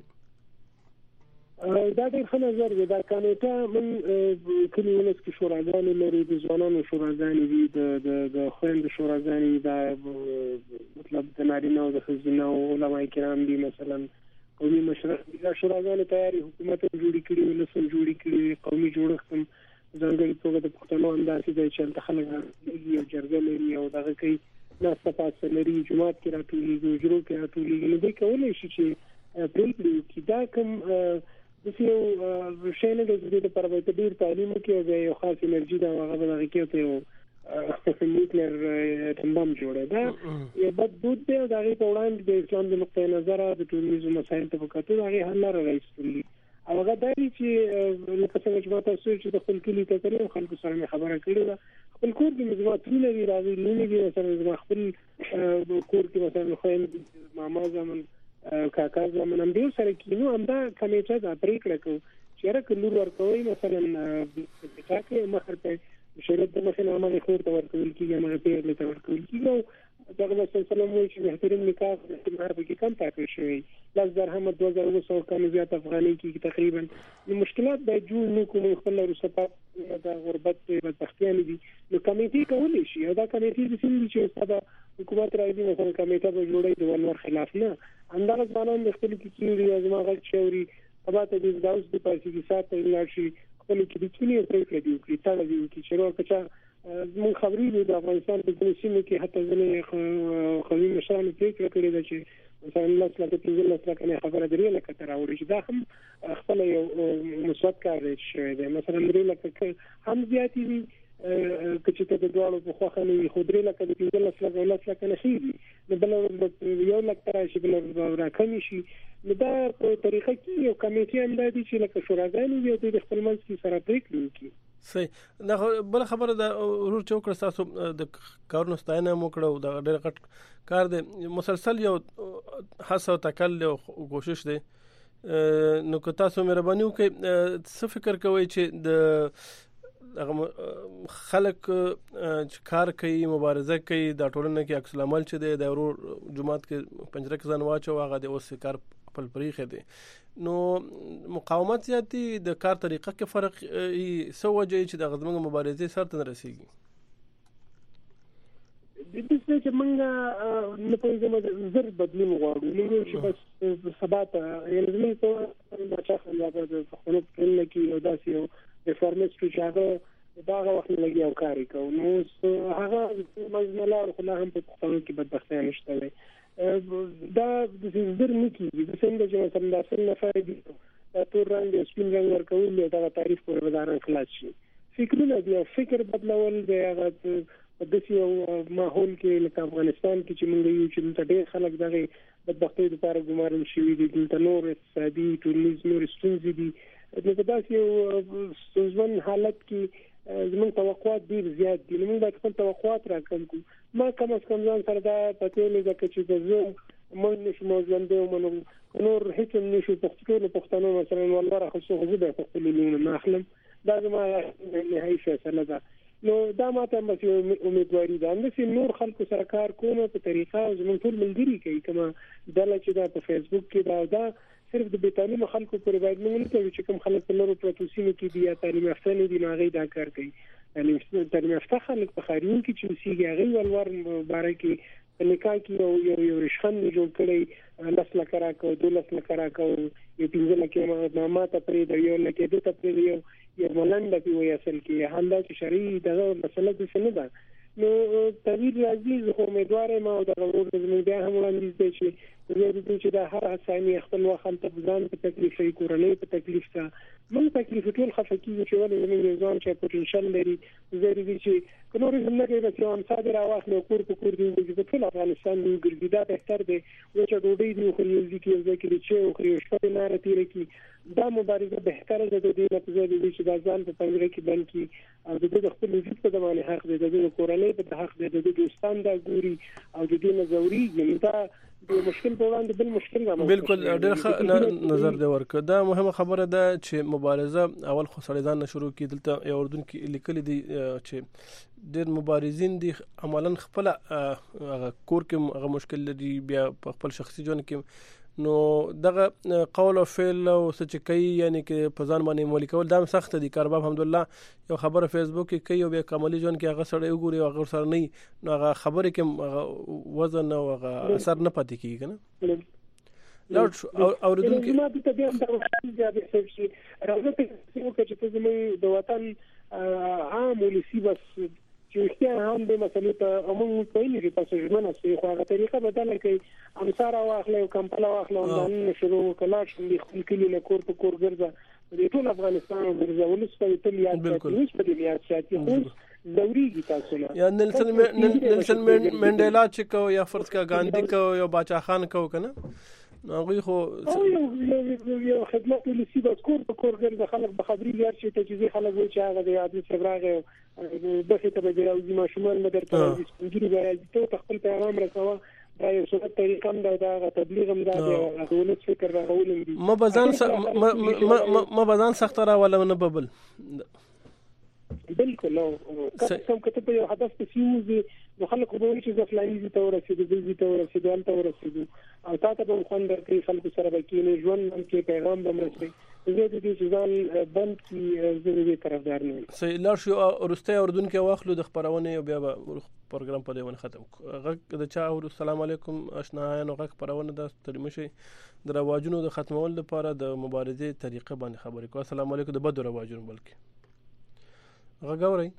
دا ډېر ښه نظر دی. دا کمیټه من کلی ولس کې شوراګانې لري، د ځوانانو شوراګانې دي، د خویندو شوراګانې، دا مطلب د نارینه او د ښځینه او علما کرام دي، مثلا قومي مشران دي. دا شوراګانې تیارې حکومت جوړې کړي، ولس جوړې کړي، قومي جوړښت هم ځانګړې توګه د پښتنو همداسې دی چې هلته خلک راټولېږي او جرګه لري او دغه کوي، ناسته پاسته لري، جومات کې راټولېږي، حجرو کې راټولېږي. نو دوی کولی شي چې پرېکړې وکړي. دا کوم داسې یو شی نه دی چې دې لپاره باید ډېر تعلیم وکړي او بیا یو خاص انرژي ده هغه به دغه کې ورته یو نیوکلیر بم جوړوي. دا یو بد دود دی او د هغې په وړاندې د اسلام د نقطې نظره د ټولنیزو مسایلو ته په کتو د هغې حل لاره راایستل دي. او هغه دا دی چې لکه څنګه چې ما تاسو چې د خپل کلي ته تللی خلکو سره مې خبره کړې ده، خپل کور کې مې زما ترونه دي راغلي دي، مثلا زما خپل کور کې مثلا خویندې، ماما زمن، کاکا زمن، همدې سره کینو. همدا کمیټه دا پرېکړه کوو چې یاره که لور ورکوئ مثلا نکاح کې مخر په شریعت د مخې نه همغې خور ته ورکول کېږي، همغې پیغلې ته ورکول کېږي. او دغه رسول صلی الله علیه وسلم وایي چې محترم نکاح مهر پکې کم ټاکل شوی، 10 درهم 2900 کم زیات افغانۍ کېږي تقریبا. نو مشکلات باید جوړ نه کړو، خپل وروسته د غربت بدبختیانې دي. نو کمیټې کولی شي او دا کمیټې داسې نه دي چې استاد حکومت راځي مثلا کمیټه به جوړوي د ولور خلاف نه. همدغه ځوانان د خپلو کې کېږي زما غږ چې اوري سبا ته د داوس د پاسې سات ته لاړ شي، خپلو کې د کینې پرېکړه دي وکړي، تړه دي وکړي چې روه که چا زموږ خبرې دي د افغانستان په ځینې سیمو کې حتی ځینې قومي مشرانو پرېکړه کړې ده چې مثلا 10 لکه 15 لکه خبره 3 لکه ته راوړي، چې دا هم خپل یو مثبت کار دی شوی دی. مثلا 3 لکه هم زیاتې دي که چې ته د دواړو په خوښه نه وي، خو 3 لکه د 15 لکه 10 لکه نه ښې دي، نو بله 1 لک ته راشي، بله راکمې شي. نو دا په طریقه کې یو کمیټې هم دا دي چې لکه شوراګانې وي او دوی د خپل منځ کې سره پرېکړې وکړي. صحیح. دا بل خبره ده ورور چې وکړه تاسو د کارونو ستاینه هم وکړه او دا ډېر غټ کار دی، مسلسل یو هڅه او تکل او کوشش دی. نو که تاسو مهرباني وکړئ څه فکر کوئ چې د خلک چې کار کوي، مبارزه کوي، دا ټولنه کې عکس العمل چې دی د ورور جماعت کې پنجره کې ځان واچو هغه د اوس کار خپل پریخه دی، نو مقاومت زیاتی د کار طریقه کې فرق څه وجه چې د غزمنګ مبارزې سره ته رسیږي؟ د دې چې موږ نه پوهیږو زر بدلون غواړو، نو چې بس سبا ته یعنی زموږ ته بچا خلا په خپل کله کې یو داسې یو ریفارمیست چې هغه داغه وخت لګي او کاری کوي، نو هغه مزملار خو هم په پښتون کې بدبختي نشته وي. دا د زر نه کیږي د څنګه چې مثلا د اصل نفر دي تور رنګ سپین رنګ ورکول دا تعریف پر ودارن خلاص شي. فکرونه دي، فکر بدلول دی، هغه په داسې یو ماحول کې لکه افغانستان کې چې موږ یو چې ډېر خلک دغه بدبختۍ لپاره ګمارل شوي دي، دلته نور اقتصادي ټولنیز نور ستونزې دي. د داسې یو ستونزمن حالت کې زموږ توقعات ډېر زیات دي، موږ باید خپل توقعات راکم کړو. ما کم از کم ځان سره دا پته لګه چې د زه موږ نشو موجوده ومنو نور هیڅ نشو پښتنو مثلا والله خصوصا زه به خپل لونه نه اخلم، دا زما نهایي فیصله ده. نو دا ماته مې امیدواري ده چې نور خلکو سره کار کوم په طریقه زموږ ټول ملګری کوي، کما دله چې دا په فیسبوک کې دا صرف د بیتالي خلکو پر باید موږ ته چې کوم خلک په لورو پروتوسینو کې دي یا تعلیم یافته نه دي، هغه دا کار کوي. تعلیم یافته خلک په خاریون کې چې سیږي هغه ولور مبارکي په نکاح کې یو رشخند جوړ کړي 10 لک راکو 12 لک راکو یو 15 لک ماته پرې دی یو لکه د ته پرې یو ملنده په وی اصل کې حالدا چې شرعي دغه مسله د څه نه ده. نو طویل عزیز خو امیدوار ما او د ورور د بیا هم وړاندیز دی چې دا هر ثانیه خپل وخت ته ځان په تکلیف یې کورنۍ په تکلیف ته موږ تکلیف ټول خفقي چې ولې موږ ځان چې پوتنشل لري زری دي چې کنور زموږ کې چې ان صادره واخلو کور په کور دی چې ټول افغانستان دی ګرځي دا بهتر دی چې ډوډۍ دی خو یو ځکه چې چې خو شپه نه راتیر کی دا مبارزه بهتره ده د دې نتیجه دي چې د ځان په پنځه کې بن کی او د خپل وجود په دمانه حق دی د کورنۍ په حق دی د دوستان دا ګوري او د دې نظوري یعنی دا د مشکل په وړاندې بل مشکل راځي. بالکل ډېر ښه نظر دی ورکړ. دا مهمه خبره ده چې مبارزه اول خو سړی ځان شروع کی. دلته یو اردن کې لیکل دي چې ډېر مبارزین دي عملاً خپل کور کې هغه مشکل لري، بیا په خپل شخصي ژوند کې نو دغه قول او فعل او څه چې کوي یعنی کې په ځان باندې عملي کول دا سخت دي. کارباب الحمدلله یو خبره فیسبوک کې کوي او بیا عملي ژوند کې هغه سړی وګوري او هغه سره نه نو هغه خبره کې وزن او هغه اثر نه پاتې کیږي کنه. لاړ او ردون کې ما د طبيعت د زیاتې شي راځي چې په زموږ د وطن عام ولسی بس چې اختیار هم د مسلې ته عموم په لري تاسو ژمنه سي خو هغه طریقه بدله کوي. امسار واخلې او کمپلا واخلې او نن شروع کلاش د خپل کلی له کور په کور ګرځا د ټول افغانستان ګرځا ولس په ټول یاد کوي په دې یاد ساتي خو دوريږي تاسو نه یا نلسن منډیلا چې کو یا فرض کا ګاندھی کو یا باچا خان کو کنه هغه خو یو خدمت ولسی بس کور په کور ګرځا خلک به خبري لري چې تجزیه خلک وي چې هغه د عادت سبراغه دغه ته به راوځي ماشومان مدرسې سپینګری به ته خپل پیغام رسوه. دا یو څه طریقه هم دا تبلیغ هم دا د ولس فکر راغولم دي. ما بزان سخت را ولا نه ببل بالکل کوم کته په یو هدف ته سیوزي نو خلکو به چې ځفلایي ته ورسېدو دې ته ورسېدو ان ته ورسېدو او تاسو به خوندر کې خلکو سره به کې ژوند هم کې پیغام به مرسي زه دې چې ځان بند کې زه طرفدار نه یم. صحیح لار شو ورسته اردن کې واخلو د خبرونه او بیا پروګرام په دې ون ختم غږ د چا او السلام علیکم آشنایانو غږ خبرونه د ترمشي د رواجونو د ختمول لپاره د مبارزې طریقه باندې خبرې کوي. السلام علیکم د بد رواجونو بلکې غږ اورئ.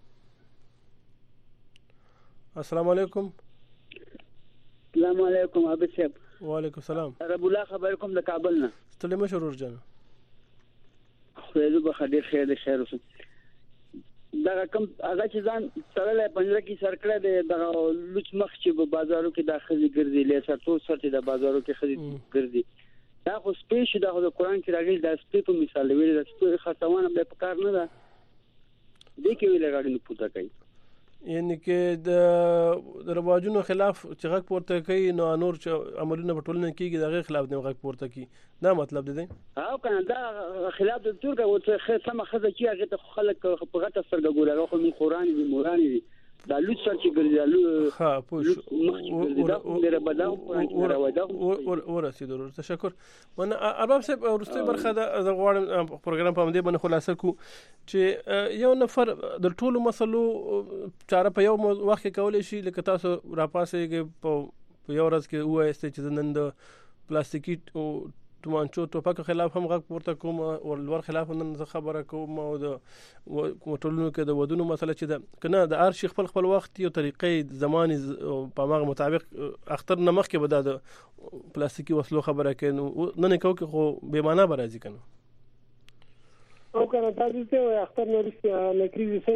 السلام علیکم. السلام علیکم عابد صاحب. وعلیکم السلام. رب الله خبر کوم د کابل نه. ستړي مشه ورور جان. خو به خدای خیر د خیر وسه. دا کوم هغه چې ځان سره پنځه کې سرکړه د لوچ مخ چې په بازارو کې داخلي ګرځي لیسر تو سره د بازارو کې خرید ګرځي. دا خو سپیش د قرآن کې راغلي د سپې په مثال ویل د سپې خاطوانه به په کار نه ده. دې کې ویل غاړي نه پوتا کوي. یعنی کې د رواجونو خلاف چې غږ پورته کوي نو نور چې عملونه په ټولنه کېږي دغه خلاف نه غږ پورته کوي. دا مطلب دی او کنه دا خلاف د ترګه او څه سم خزه چې هغه ته خلک په غټه سترګه ګوري هغه خو من قرآن دي مورانی دي دا لوڅ سر چې ګرځي ها پوه دا ډیره بداو قرآن ورسېدو. تشکر. من ارباب صاحب ورسته برخه د غواړم پروګرام په دې باندې خلاصه کو چې یو نفر د ټولو مسلو چاره په یو وخت کې کولای شي لکه تاسو راپاسېږي په یو ورځ کې وایي چې نن د پلاستیکي او تومانچو ټوپک خلاف هم غږ پورته کوم او ور خلاف نن خبره کوم او د ټولنو کې د ودونو مسله چې ده کنه د هر شي خپل وخت یو طریقې زماني په هغه مطابق اختر نمخ کې بدا د پلاستیکي وسلو خبره کوي نن کو کې خو به معنا برازي کنه او کنه تاسو ته اختر نو لکري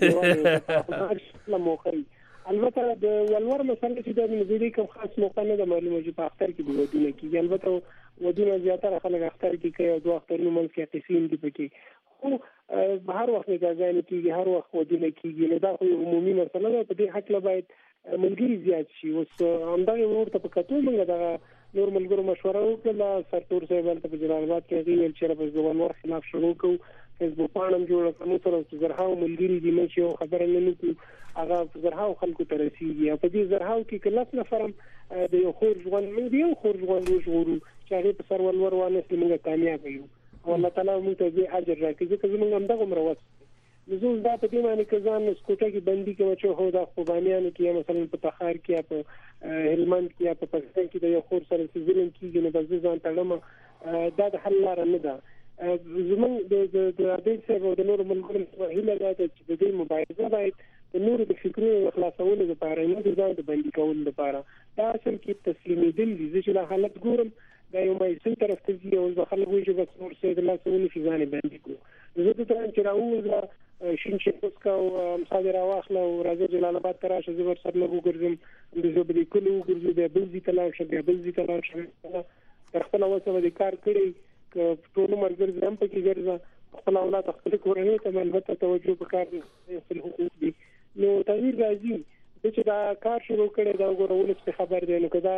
څه لا موخري البته د ولور مسله چې د مزيدي کوم خاص موقع نه د معلومه چې په اختر کې د ودونه کې البته ودونه زیاتره خلک اختر کې کوي او دوه اخترونو منځ کې قسم دي پکې خو په هر وخت کې ځای کېږي هر وخت ودونه کېږي نو دا خو عمومي مسله ده. په دې حق له باید ملګری زیات شي. اوس همدغه ورته په کتو موږ دا نور ملګرو مشوره وکړه سرتور صاحب ته په جلال آباد کې ویل چې په ځوانور خلاف شروع کوو فیسبوک پاڼم جوړ کړو تر زرهاو ملګری دي چې خبره نه نکو هغه زرهاو خلکو ته رسیږي او په دې زرهاو کې کله نفرم د یو خور ژوند موږ یو خور ژوند وژغورو چې هغه په سر ولور وانه موږ کامیاب یو او الله تعالی موږ ته دې اجر راکړي ځکه موږ هم دغه مروت زه دا په دې معنی کې ځان سکوټه کې بندي کوم چې هو دا خوبانيانو کې مثلا په تخار کې په هلمند کې په پاکستان کې د یو خور سره ظلم کېږي نو بس ځان تړم دا د حل لار نه ده. زمون د عادل صاحب د نور ملګرو هیله ده چې د دې مبارزه باید د نور د فکرونو خلاصولو لپاره نه د ځان د بندي کولو لپاره دا اصل کې تسلیمېدل دي چې له حالت ګورم دا یو مې طرف ته ځي او خلک وایي چې بس نور څه د لاسونو چې ځان بندي کړو زه ته تران چې راوځه شینشي کا او مصادره واخله او راځي جلال آباد ته راشه زبر سره لګو ګرځم د زبري کلو ګرځي د بلځي تلاش د بلځي تلاش تر خپل وسه د کار کړی ک ټول مرګ زم پکې ګرځا خپل اولاد خپل کورنۍ ته البته توجه وکړي خپل حقوق دي نو تغییر راځي چې دا کار شروع کړي دا ګورول څه خبر دی نو کدا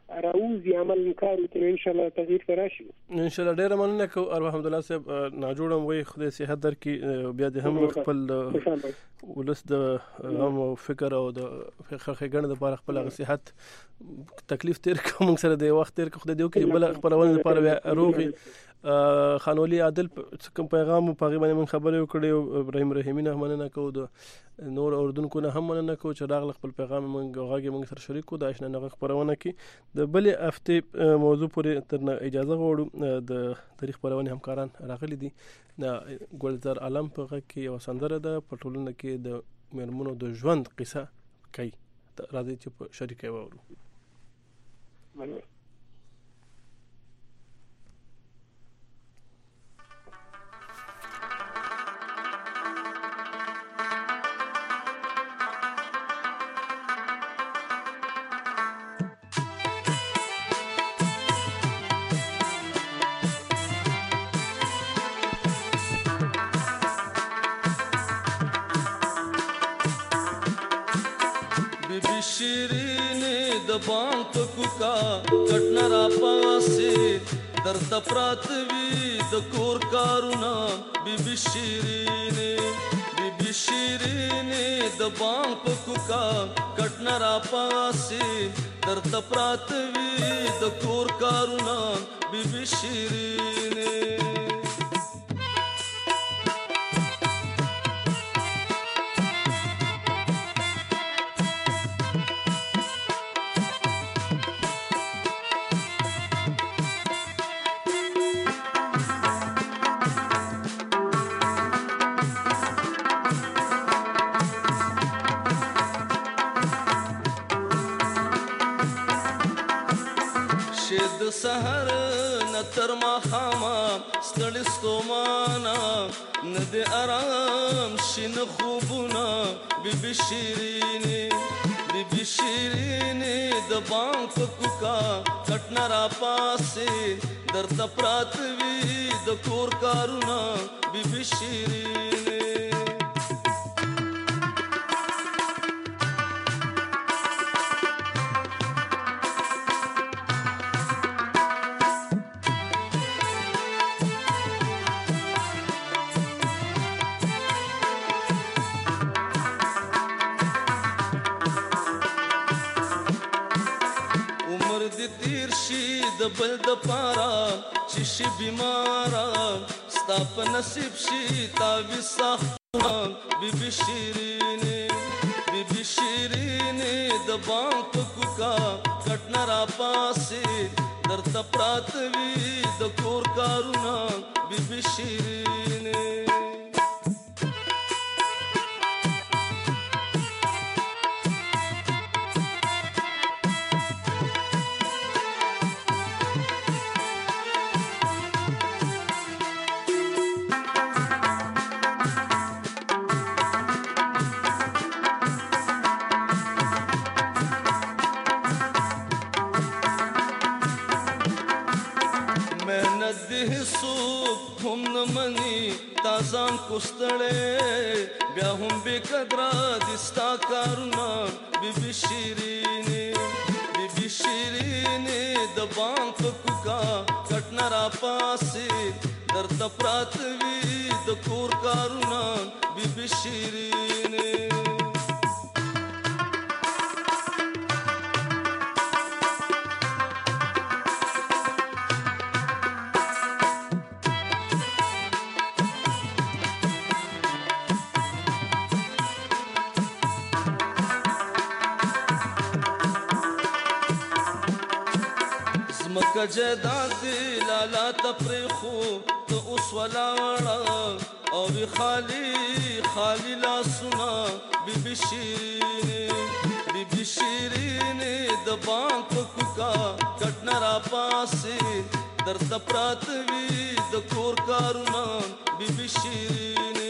راوځي عمل کار وکړي ان شاء الله تغییر راشي ان شاء الله. ډیر مننه کو ارواح حمد الله صاحب ناجوړم وي خدای صحت درکې بیا د هم خپل ولس د هم فکر او د خلګړه د لپاره خپل صحت تکلیف تیر کوم سره د وخت تیر خدای دیو کې بل خبرونه لپاره روغي خانولی عادل کوم پیغام په غیبه من خبرې وکړې ابراهیم رحیمی نه مننه کو د نور اردوونکو نه هم مننه کو چې راغله خپل پیغام موږ سره شریک کو د آشنا نه خبرونه کې د بل هفته موضوع پورې تر اجازه غوړو د تاریخ خبرونه همکاران راغلي دي ګلزار عالم په کې یو سندره ده په ټولنه کې د مرمنو د ژوند قصه کوي راځي چې شریک وورو. بانگ کوکا کټنا را پاسه درد پراتوي د کور کارونا بیبي شیرینه د بانگ کوکا کټنا را پاسه درد پراتوي د کور کارونا بیبي شیرینه سحر نتر ما خاما ستړي ستومانا ند آرام شین خوبنا بیبي شیرینه د بانگ کوکا کټنا را پاسه درد پراتوي د کور کارونا بیبي شیرینه بل د پارا چشي بیمارا ستا په نصیب شي تا وسخه بیبي شیرینه د بانگ کوکا کټنا را پاسه درد پراتوي د کور کارونا بیبي شیرینه ځان کوستړې بیا هم به قدر دستا کارونه بیبي شیرینه د بانگ کوکا کټنا را پاسه درد پراتوي د کور کارونه بیبي شیرینه کجداد لالا تفریخو تو اوس ولاړه او وی خالی لا سنا بیبي شیرینه د بانگ کوکا کټنا را پاسه درد پراتوي د کور کارونا بیبي شیرینه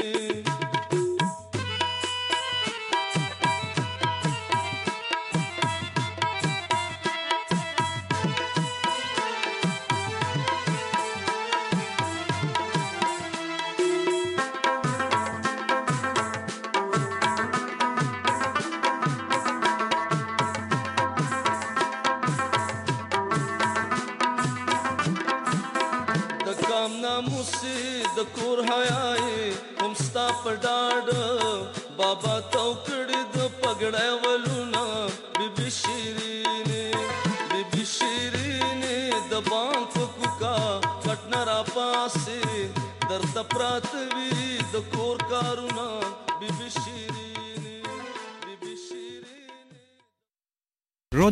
خاموسي د کور حیاي هم ستا په ډاډ بابا تو کړي د پګړې ولونه بیبي شیرینه د بانک کوکا کټنرا پاسه درته پرات وی د کور کارونه